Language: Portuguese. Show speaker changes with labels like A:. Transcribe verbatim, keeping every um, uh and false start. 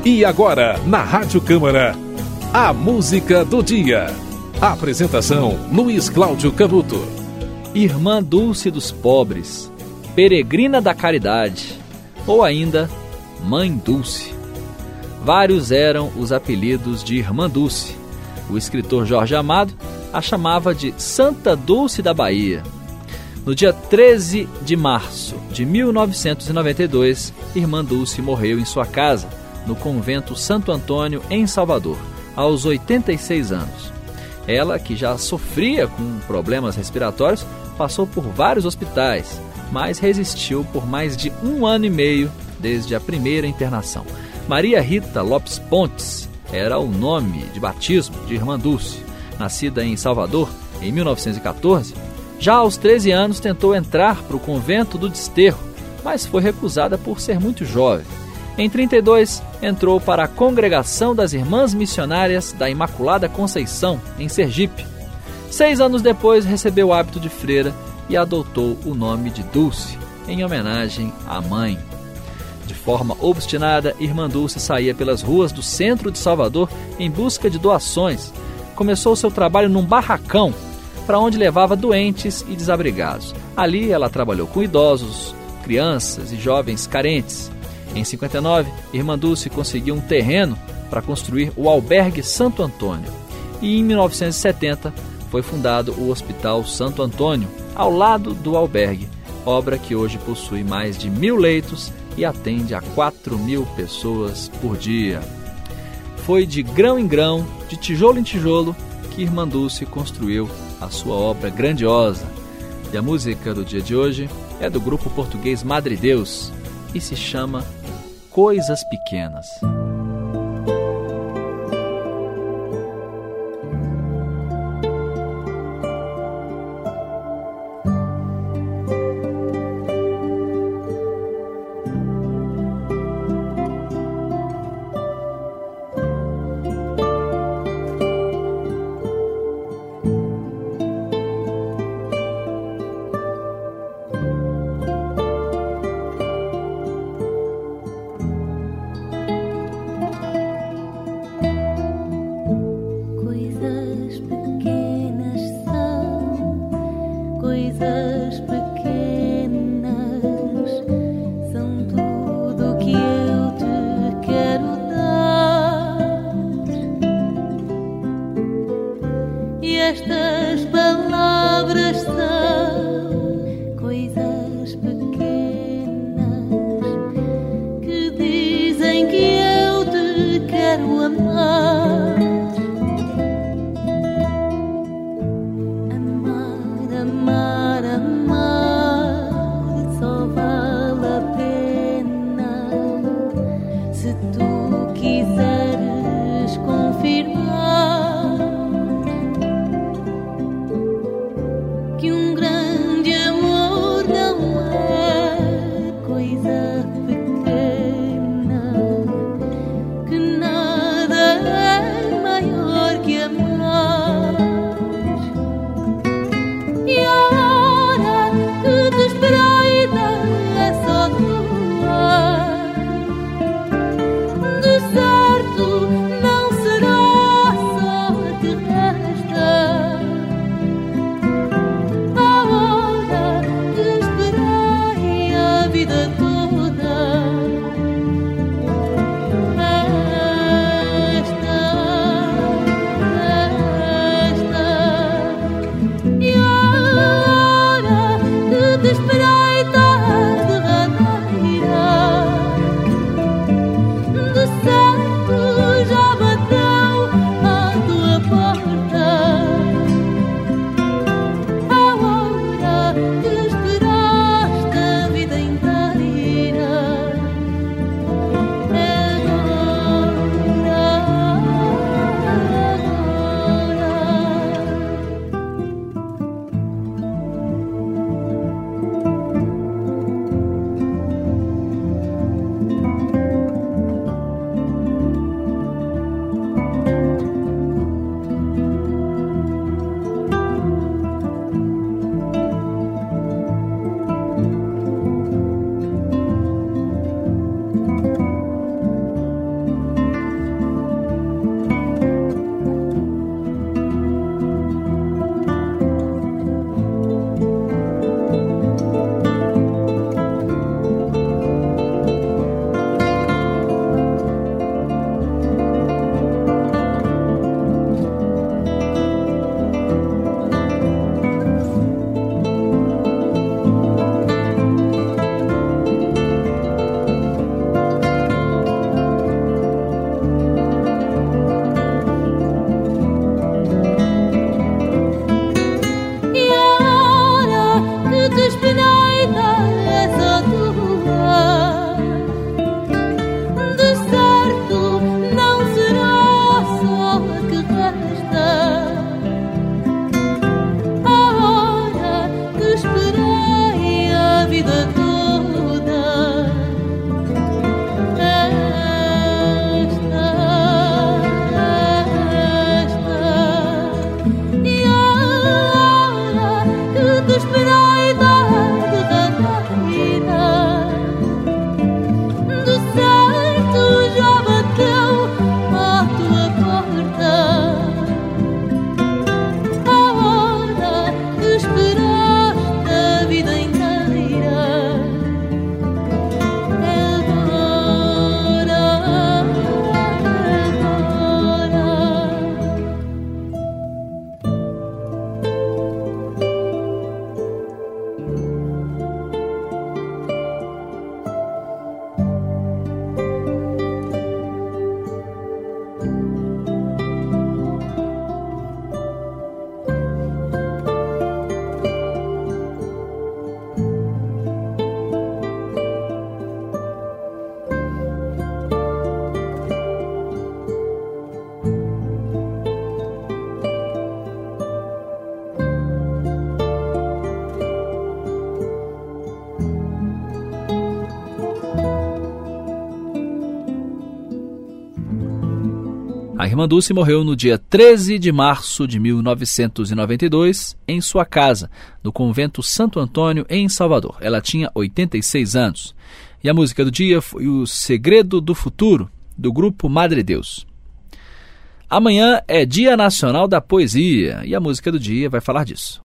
A: E agora, na Rádio Câmara, a música do dia. Apresentação, Luiz Cláudio Canuto.
B: Irmã Dulce dos Pobres, Peregrina da Caridade, ou ainda Mãe Dulce. Vários eram os apelidos de Irmã Dulce. O escritor Jorge Amado a chamava de Santa Dulce da Bahia. No dia treze de março de mil novecentos e noventa e dois, Irmã Dulce morreu em sua casa, no convento Santo Antônio, em Salvador, aos oitenta e seis anos. Ela, que já sofria com problemas respiratórios, passou por vários hospitais, mas resistiu por mais de um ano e meio desde a primeira internação. Maria Rita Lopes Pontes era o nome de batismo de Irmã Dulce. Nascida em Salvador em mil novecentos e catorze, já aos treze anos tentou entrar para o convento do Desterro, mas foi recusada por ser muito jovem. Em trinta e dois, entrou para a Congregação das Irmãs Missionárias da Imaculada Conceição, em Sergipe. Seis anos depois, recebeu o hábito de freira e adotou o nome de Dulce, em homenagem à mãe. De forma obstinada, Irmã Dulce saía pelas ruas do centro de Salvador em busca de doações. Começou seu trabalho num barracão, para onde levava doentes e desabrigados. Ali ela trabalhou com idosos, crianças e jovens carentes. Em cinquenta e nove, Irmã Dulce conseguiu um terreno para construir o Albergue Santo Antônio. E em mil novecentos e setenta foi fundado o Hospital Santo Antônio, ao lado do albergue, obra que hoje possui mais de mil leitos e atende a quatro mil pessoas por dia. Foi de grão em grão, de tijolo em tijolo, que Irmã Dulce construiu a sua obra grandiosa. E a música do dia de hoje é do grupo português Madre Deus e se chama Coisas Pequenas.
C: Coisas pequenas são tudo que eu te quero dar, e estas palavras são coisas pequenas que dizem que eu te quero amar. Amar, amar, só vale a pena se tu quiseres confirmar que um grande amor não é coisa pequena, que nada é maior que amar. E a hora que te espreita é só tua, de certo não será só que resta. A hora que esperei a vida toda, esta, esta. E a de espreita derradeira, de certo já bateu à tua porta. A hora que esperaste a vida inteira.
B: A irmã Dulce morreu no dia treze de março de mil novecentos e noventa e dois, em sua casa, no convento Santo Antônio, em Salvador. Ela tinha oitenta e seis anos. E a música do dia foi O Segredo do Futuro, do grupo Madre Deus. Amanhã é Dia Nacional da Poesia, e a música do dia vai falar disso.